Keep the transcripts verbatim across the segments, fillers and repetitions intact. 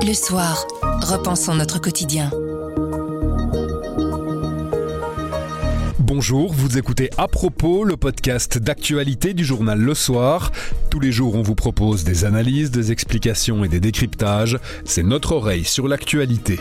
Le soir, repensons notre quotidien. Bonjour, vous écoutez À propos, le podcast d'actualité du journal Le Soir. Tous les jours, on vous propose des analyses, des explications et des décryptages. C'est notre oreille sur l'actualité.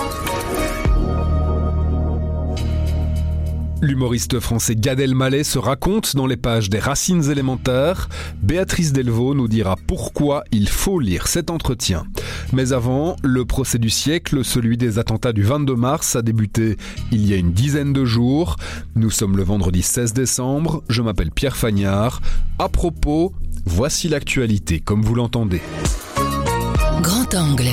L'humoriste français Gad Elmaleh se raconte dans les pages des Racines élémentaires. Béatrice Delvaux nous dira pourquoi il faut lire cet entretien. Mais avant, le procès du siècle, celui des attentats du vingt-deux mars, a débuté il y a une dizaine de jours. Nous sommes le vendredi seize décembre, je m'appelle Pierre Fagnard. À propos, voici l'actualité comme vous l'entendez. Grand angle.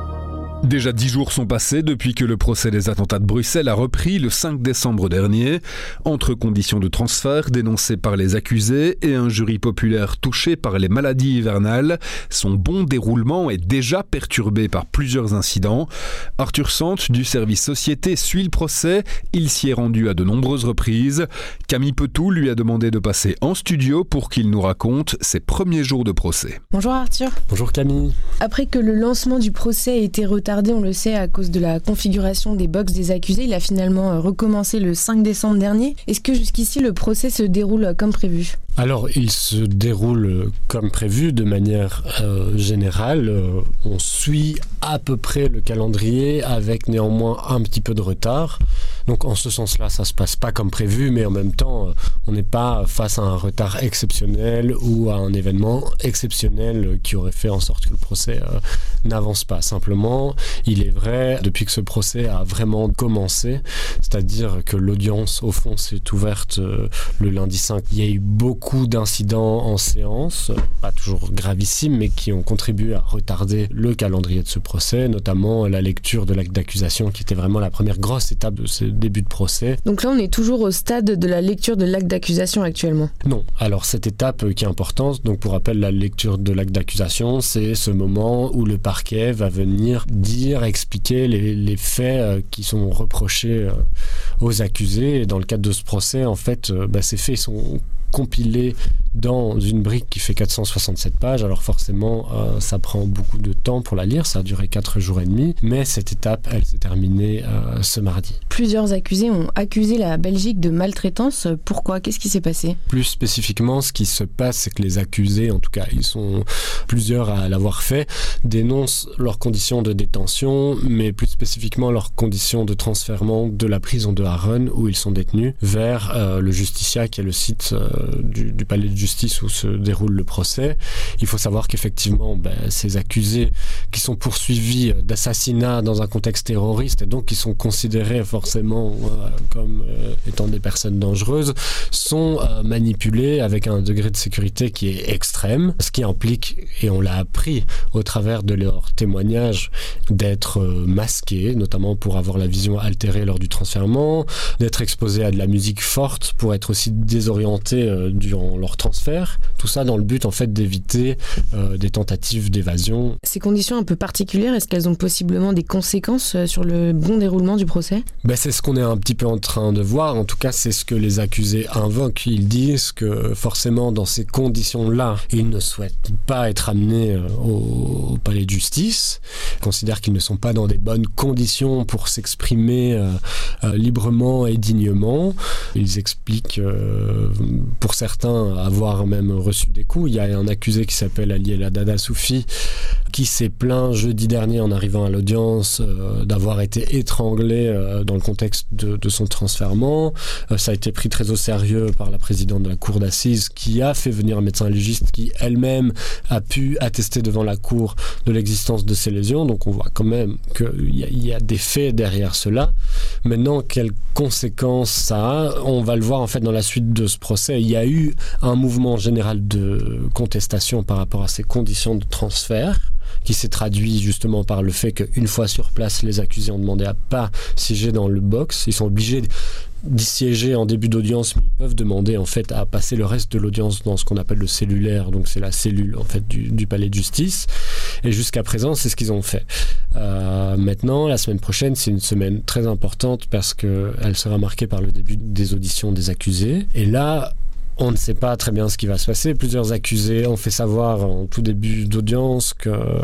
Déjà dix jours sont passés depuis que le procès des attentats de Bruxelles a repris le cinq décembre dernier. Entre conditions de transfert dénoncées par les accusés et un jury populaire touché par les maladies hivernales, son bon déroulement est déjà perturbé par plusieurs incidents. Arthur Sante du service Société suit le procès. Il s'y est rendu à de nombreuses reprises. Camille Petou lui a demandé de passer en studio pour qu'il nous raconte ses premiers jours de procès. Bonjour Arthur. Bonjour Camille. Après que le lancement du procès a été retardé, on le sait, à cause de la configuration des box des accusés, il a finalement recommencé le cinq décembre dernier. Est-ce que jusqu'ici le procès se déroule comme prévu ? Alors, il se déroule comme prévu de manière euh, générale. Euh, on suit à peu près le calendrier avec néanmoins un petit peu de retard. Donc en ce sens-là, ça se passe pas comme prévu, mais en même temps, euh, on n'est pas face à un retard exceptionnel ou à un événement exceptionnel qui aurait fait en sorte que le procès euh, n'avance pas. Simplement, il est vrai, depuis que ce procès a vraiment commencé, c'est-à-dire que l'audience, au fond, s'est ouverte euh, le lundi cinq, il y a eu beaucoup d'incidents en séance, pas toujours gravissimes, mais qui ont contribué à retarder le calendrier de ce procès, notamment la lecture de l'acte d'accusation, qui était vraiment la première grosse étape de ce début de procès. Donc là, on est toujours au stade de la lecture de l'acte d'accusation actuellement ? Non. Alors, cette étape qui est importante, donc pour rappel, la lecture de l'acte d'accusation, c'est ce moment où le parquet va venir dire, expliquer les, les faits qui sont reprochés aux accusés. Et dans le cadre de ce procès, en fait, bah, ces faits sont compilés dans une brique qui fait quatre cent soixante-sept pages. Alors forcément, euh, ça prend beaucoup de temps pour la lire. Ça a duré quatre jours et demi. Mais cette étape, elle s'est terminée euh, ce mardi. Plusieurs accusés ont accusé la Belgique de maltraitance. Pourquoi ? Qu'est-ce qui s'est passé ? Plus spécifiquement, ce qui se passe, c'est que les accusés, en tout cas, ils sont plusieurs à l'avoir fait, dénoncent leurs conditions de détention, mais plus spécifiquement leurs conditions de transfèrement de la prison de Harren, où ils sont détenus, vers euh, le Justicia, qui est le site euh, du, du palais de justice où se déroule le procès. Il faut savoir qu'effectivement, ben, ces accusés qui sont poursuivis d'assassinat dans un contexte terroriste et donc qui sont considérés forcément euh, comme euh, étant des personnes dangereuses, sont euh, manipulés avec un degré de sécurité qui est extrême, ce qui implique, et on l'a appris au travers de leurs témoignages, d'être euh, masqués, notamment pour avoir la vision altérée lors du transfèrement, d'être exposés à de la musique forte pour être aussi désorientés euh, durant leur transfert, tout ça dans le but en fait d'éviter euh, des tentatives d'évasion. Ces conditions un peu particulières, est-ce qu'elles ont possiblement des conséquences sur le bon déroulement du procès ? Ben, c'est ce qu'on est un petit peu en train de voir, en tout cas c'est ce que les accusés invoquent. Ils disent que forcément dans ces conditions-là, ils ne souhaitent pas être amenés euh, au, au palais de justice, ils considèrent qu'ils ne sont pas dans des bonnes conditions pour s'exprimer euh, euh, librement et dignement. Ils expliquent euh, pour certains avoir même reçu des coups. Il y a un accusé qui s'appelle Aliela Dada Soufi qui s'est plaint jeudi dernier en arrivant à l'audience euh, d'avoir été étranglé euh, dans le contexte de, de son transfèrement. Euh, ça a été pris très au sérieux par la présidente de la cour d'assises qui a fait venir un médecin légiste qui elle-même a pu attester devant la cour de l'existence de ces lésions. Donc on voit quand même qu'il y a, il y a des faits derrière cela. Maintenant, quelles conséquences ça a ? On va le voir en fait dans la suite de ce procès. Il y a eu un mouvement général de contestation par rapport à ces conditions de transfert qui s'est traduit justement par le fait qu'une fois sur place, les accusés ont demandé à pas siéger dans le box. Ils sont obligés d'y siéger en début d'audience, mais ils peuvent demander en fait à passer le reste de l'audience dans ce qu'on appelle le cellulaire, donc c'est la cellule en fait du, du palais de justice. Et jusqu'à présent, c'est ce qu'ils ont fait. Euh, maintenant, la semaine prochaine, c'est une semaine très importante parce qu'elle sera marquée par le début des auditions des accusés. Et là, on ne sait pas très bien ce qui va se passer. Plusieurs accusés ont fait savoir en tout début d'audience que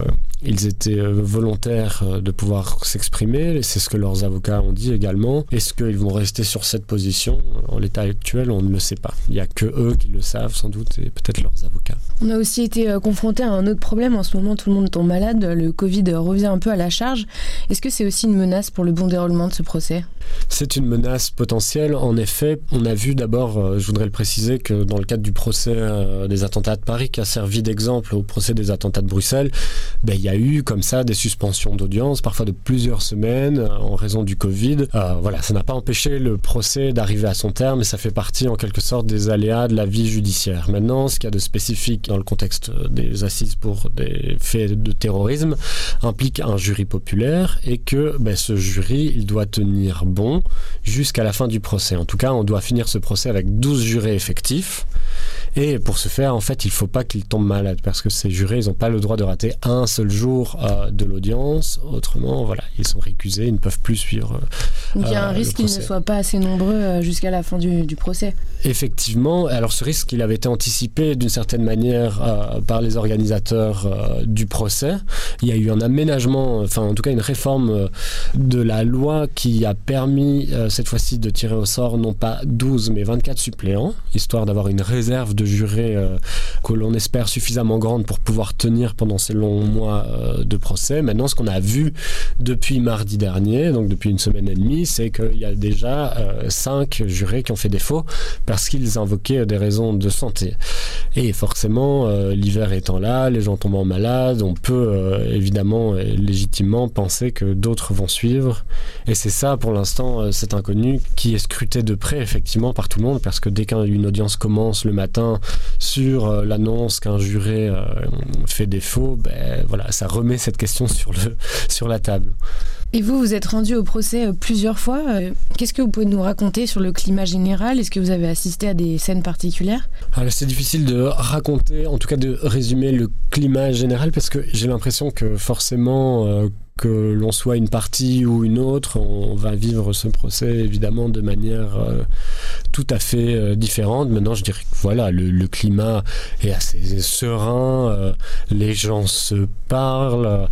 Ils étaient euh, volontaires euh, de pouvoir s'exprimer, c'est ce que leurs avocats ont dit également. Est-ce qu'ils vont rester sur cette position ? En l'état actuel, on ne le sait pas. Il n'y a que eux qui le savent sans doute et peut-être leurs avocats. On a aussi été euh, confronté à un autre problème. En ce moment, tout le monde tombe malade. Le Covid revient un peu à la charge. Est-ce que c'est aussi une menace pour le bon déroulement de ce procès ? C'est une menace potentielle. En effet, on a vu d'abord, euh, je voudrais le préciser, que dans le cadre du procès euh, des attentats de Paris, qui a servi d'exemple au procès des attentats de Bruxelles, ben, il y a eu comme ça des suspensions d'audience, parfois de plusieurs semaines, euh, en raison du Covid. Euh, voilà, ça n'a pas empêché le procès d'arriver à son terme, et ça fait partie en quelque sorte des aléas de la vie judiciaire. Maintenant, ce qu'il y a de spécifique dans le contexte des assises pour des faits de terrorisme implique un jury populaire, et que ben, ce jury, il doit tenir bon jusqu'à la fin du procès. En tout cas, on doit finir ce procès avec douze jurés effectifs. Et pour ce faire, en fait, il ne faut pas qu'ils tombent malades, parce que ces jurés, ils n'ont pas le droit de rater un seul jour euh, de l'audience. Autrement, voilà, ils sont récusés, ils ne peuvent plus suivre euh, Donc il y a un risque qu'ils ne soient pas assez nombreux jusqu'à la fin du, du procès. Effectivement. Alors ce risque, il avait été anticipé d'une certaine manière euh, par les organisateurs euh, du procès. Il y a eu un aménagement, enfin en tout cas une réforme euh, de la loi qui a permis euh, cette fois-ci de tirer au sort non pas douze mais vingt-quatre suppléants, histoire d'avoir une réserve de jurés euh, que l'on espère suffisamment grande pour pouvoir tenir pendant ces longs mois euh, de procès. Maintenant, ce qu'on a vu depuis mardi dernier, donc depuis une semaine et demie, c'est qu'il y a déjà euh, cinq jurés qui ont fait défaut parce qu'ils invoquaient des raisons de santé. Et forcément, euh, l'hiver étant là, les gens tombant malades, on peut euh, évidemment et légitimement penser que d'autres vont suivre. Et c'est ça, pour l'instant, euh, cet inconnu qui est scruté de près, effectivement, par tout le monde, parce que dès qu'une audience commence le matin sur euh, l'annonce qu'un juré euh, fait défaut, ben, voilà, ça remet cette question sur, le, sur la table. Et vous, vous êtes rendu au procès plusieurs fois. Qu'est-ce que vous pouvez nous raconter sur le climat général ? Est-ce que vous avez assisté à des scènes particulières ? Alors, c'est difficile de raconter, en tout cas de résumer le climat général, parce que j'ai l'impression que forcément... Euh, que l'on soit une partie ou une autre, on va vivre ce procès évidemment de manière euh, tout à fait euh, différente. Maintenant, je dirais que voilà, le, le climat est assez serein, euh, les gens se parlent,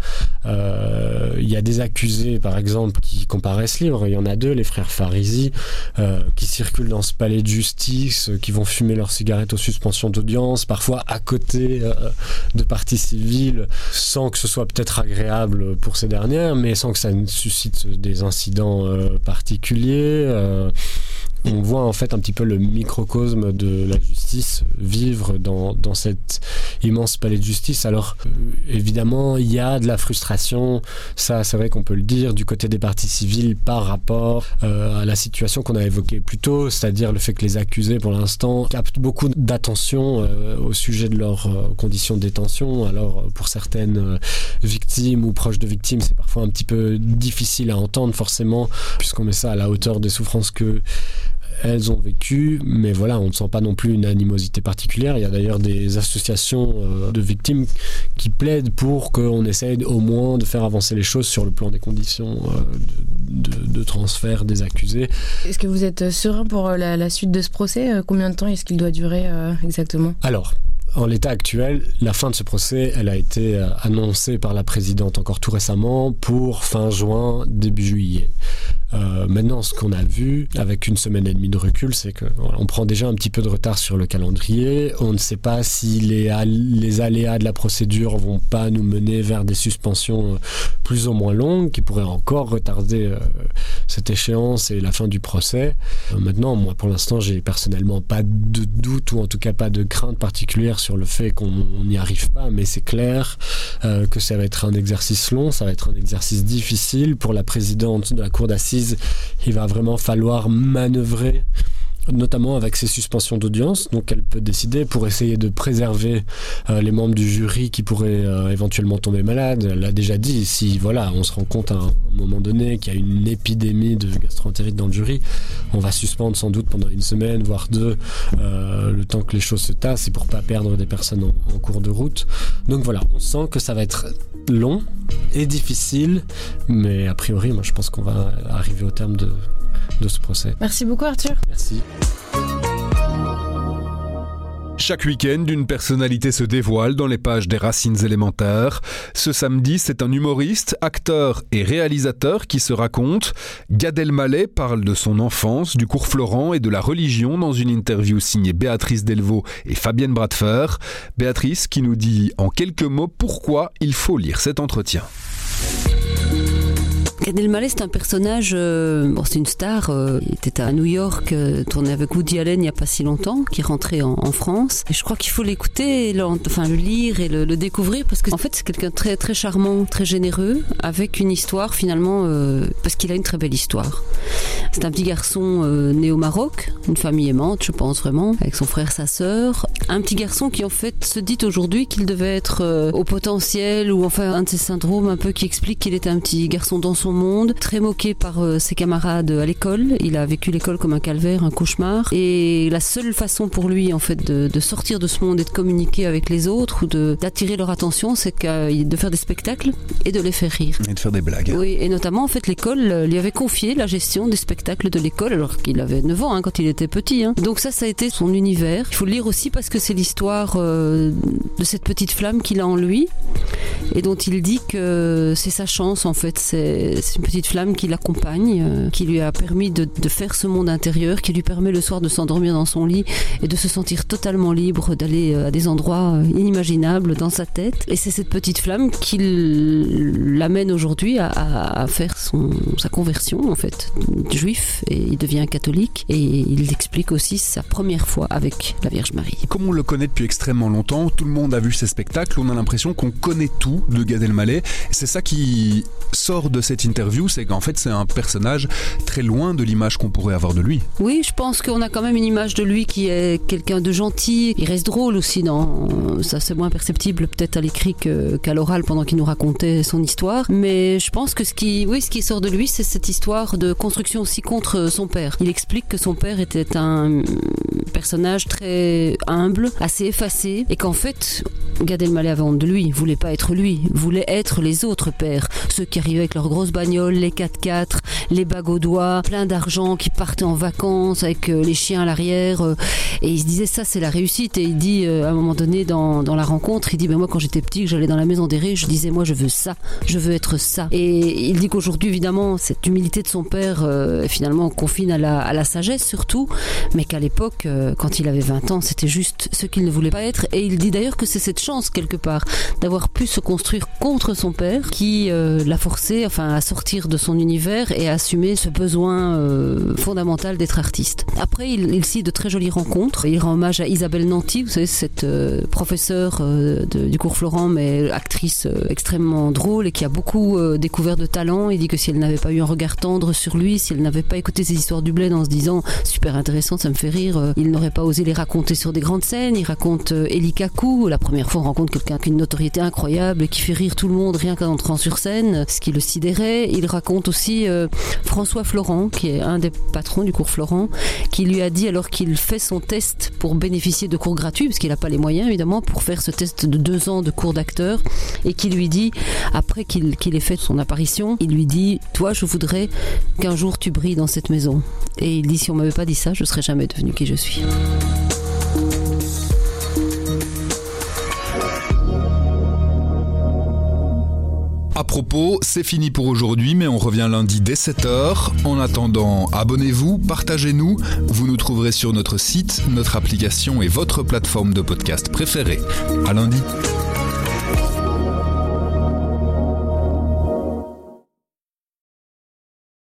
euh, il y a des accusés par exemple qui comparaissent libres, il y en a deux, les frères Farisi, euh, qui circulent dans ce palais de justice, euh, qui vont fumer leurs cigarettes aux suspensions d'audience, parfois à côté euh, de parties civiles, sans que ce soit peut-être agréable pour ces dernière, mais sans que ça ne suscite des incidents euh, particuliers. Euh, on voit en fait un petit peu le microcosme de la justice vivre dans, dans cet immense palais de justice. Alors euh, évidemment, il y a de la frustration, ça c'est vrai qu'on peut le dire, du côté des parties civiles par rapport euh, à la situation qu'on a évoquée plus tôt, c'est-à-dire le fait que les accusés pour l'instant captent beaucoup d'attention euh, au sujet de leurs euh, conditions de détention. Alors pour certaines euh, victimes ou proches de victimes, c'est parfois un petit peu difficile à entendre forcément, puisqu'on met ça à la hauteur des souffrances que elles ont vécu, mais voilà, on ne sent pas non plus une animosité particulière. Il y a d'ailleurs des associations euh, de victimes qui plaident pour qu'on essaye au moins de faire avancer les choses sur le plan des conditions euh, de, de, de transfert des accusés. Est-ce que vous êtes serein pour la, la suite de ce procès ? Combien de temps est-ce qu'il doit durer euh, exactement ? Alors, en l'état actuel, la fin de ce procès, elle a été euh, annoncée par la présidente encore tout récemment pour fin juin, début juillet. Euh, maintenant, ce qu'on a vu avec une semaine et demie de recul, c'est que voilà, on prend déjà un petit peu de retard sur le calendrier. On ne sait pas si les, les aléas de la procédure vont pas nous mener vers des suspensions plus ou moins longues qui pourraient encore retarder euh, cette échéance et la fin du procès. Euh, maintenant, moi, pour l'instant, j'ai personnellement pas de doute ou en tout cas pas de crainte particulière sur le fait qu'on n'y arrive pas, mais c'est clair euh, que ça va être un exercice long, ça va être un exercice difficile pour la présidente de la cour d'assises. Il va vraiment falloir manœuvrer, notamment avec ces suspensions d'audience. Donc elle peut décider pour essayer de préserver euh, les membres du jury qui pourraient euh, éventuellement tomber malades. Elle l'a déjà dit, si voilà, on se rend compte à un moment donné qu'il y a une épidémie de gastroentérite dans le jury, on va suspendre sans doute pendant une semaine, voire deux, euh, le temps que les choses se tassent, et pour pas perdre des personnes en, en cours de route. Donc voilà, on sent que ça va être long et difficile, mais a priori, moi je pense qu'on va arriver au terme de de ce procès. Merci beaucoup Arthur. Merci. Chaque week-end, une personnalité se dévoile dans les pages des Racines élémentaires. Ce samedi, c'est un humoriste, acteur et réalisateur qui se raconte. Gad Elmaleh parle de son enfance, du cours Florent et de la religion dans une interview signée Béatrice Delvaux et Fabienne Bradfer. Béatrice qui nous dit en quelques mots pourquoi il faut lire cet entretien. Gad Elmaleh, c'est un personnage, euh, bon, c'est une star, euh, il était à New York, euh, tourné avec Woody Allen il n'y a pas si longtemps, qui est rentré en, en France. Et je crois qu'il faut l'écouter, le, enfin le lire et le, le découvrir, parce que en fait c'est quelqu'un de très, très charmant, très généreux, avec une histoire finalement, euh, parce qu'il a une très belle histoire. C'est un petit garçon euh, né au Maroc, une famille aimante, je pense vraiment, avec son frère, sa sœur. Un petit garçon qui en fait se dit aujourd'hui qu'il devait être euh, au potentiel, ou enfin un de ces syndromes un peu qui explique qu'il était un petit garçon dans son monde, très moqué par euh, ses camarades à l'école. Il a vécu l'école comme un calvaire, un cauchemar. Et la seule façon pour lui en fait de, de sortir de ce monde et de communiquer avec les autres ou de, d'attirer leur attention, c'est que, de faire des spectacles et de les faire rire. Et de faire des blagues. Oui, et notamment en fait l'école lui avait confié la gestion des spectacles de l'école alors qu'il avait neuf ans hein, quand il était petit. Hein. Donc ça, ça a été son univers. Il faut le lire aussi parce que c'est l'histoire euh, de cette petite flamme qu'il a en lui et dont il dit que c'est sa chance en fait. C'est C'est une petite flamme qui l'accompagne, euh, qui lui a permis de, de faire ce monde intérieur, qui lui permet le soir de s'endormir dans son lit et de se sentir totalement libre, d'aller à des endroits inimaginables dans sa tête. Et c'est cette petite flamme qui l'amène aujourd'hui à, à, à faire son, sa conversion, en fait, juif, et il devient catholique. Et il explique aussi sa première fois avec la Vierge Marie. Comme on le connaît depuis extrêmement longtemps, tout le monde a vu ses spectacles, on a l'impression qu'on connaît tout de Gad Elmaleh. C'est ça qui sort de cette interview, c'est qu'en fait c'est un personnage très loin de l'image qu'on pourrait avoir de lui. Oui, je pense qu'on a quand même une image de lui qui est quelqu'un de gentil. Il reste drôle aussi, dans... ça c'est moins perceptible peut-être à l'écrit que, qu'à l'oral pendant qu'il nous racontait son histoire. Mais je pense que ce qui, oui, ce qui sort de lui, c'est cette histoire de construction aussi contre son père. Il explique que son père était un personnage très humble, assez effacé, et qu'en fait Gad Elmaleh avait honte de lui, voulait pas être lui, voulait être les autres pères, ceux qui arrivaient avec leurs grosses bagnoles, les quatre-quatre, les bagues aux doigts, plein d'argent, qui partaient en vacances avec euh, les chiens à l'arrière, euh, et il se disait ça c'est la réussite. Et il dit euh, à un moment donné dans, dans la rencontre, il dit ben moi quand j'étais petit, que j'allais dans la maison des riches, je disais moi je veux ça, je veux être ça. Et il dit qu'aujourd'hui évidemment cette humilité de son père euh, finalement confine à la, à la sagesse surtout, mais qu'à l'époque euh, quand il avait vingt ans c'était juste ce qu'il ne voulait pas être. Et il dit d'ailleurs que c'est cette chance quelque part d'avoir pu se construire contre son père qui euh, l'a forcé enfin à sortir de son univers et à assumer ce besoin euh, fondamental d'être artiste. Après il, il cite de très jolies rencontres. Il rend hommage à Isabelle Nanty, vous savez cette euh, professeure euh, de, du cours Florent mais actrice euh, extrêmement drôle et qui a beaucoup euh, découvert de talent. Il dit que si elle n'avait pas eu un regard tendre sur lui, si elle n'avait pas écouté ses histoires du bled en se disant super intéressant, ça me fait rire, euh, il n'aurait pas osé les raconter sur des grandes scènes. Il raconte euh, Eli Kaku, la première fois on rencontre quelqu'un qui a une notoriété incroyable et qui fait rire tout le monde rien qu'en entrant sur scène, ce qui le sidérait. Il raconte aussi euh, François Florent, qui est un des patrons du cours Florent, qui lui a dit alors qu'il fait son test pour bénéficier de cours gratuits, parce qu'il n'a pas les moyens évidemment pour faire ce test de deux ans de cours d'acteur, et qui lui dit, après qu'il, qu'il ait fait son apparition, il lui dit toi je voudrais qu'un jour tu brilles dans cette maison. Et il dit si on m'avait pas dit ça, je serais jamais devenu qui je suis. À propos, c'est fini pour aujourd'hui, mais on revient lundi dès sept heures. En attendant, abonnez-vous, partagez-nous. Vous nous trouverez sur notre site, notre application et votre plateforme de podcast préférée. À lundi.